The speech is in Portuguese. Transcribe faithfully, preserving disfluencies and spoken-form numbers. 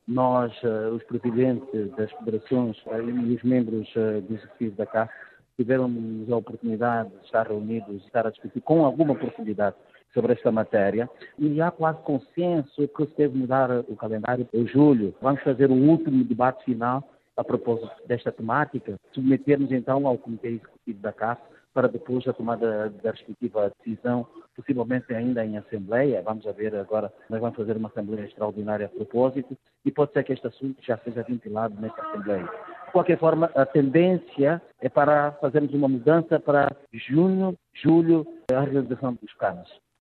nós, uh, os presidentes das federações uh, e os membros uh, do executivo da C A F, tivemos a oportunidade de estar reunidos, de estar a discutir com alguma profundidade sobre esta matéria, e há quase consenso que se deve mudar o calendário em julho. Vamos fazer o último debate final a propósito desta temática, submetermos então ao Comitê Executivo da C A F para depois a tomada da respectiva decisão, possivelmente ainda em Assembleia. Vamos a ver agora, nós vamos fazer uma Assembleia Extraordinária a propósito, e pode ser que este assunto já seja ventilado nesta Assembleia. De qualquer forma, a tendência é para fazermos uma mudança para junho, julho, a realização dos canos.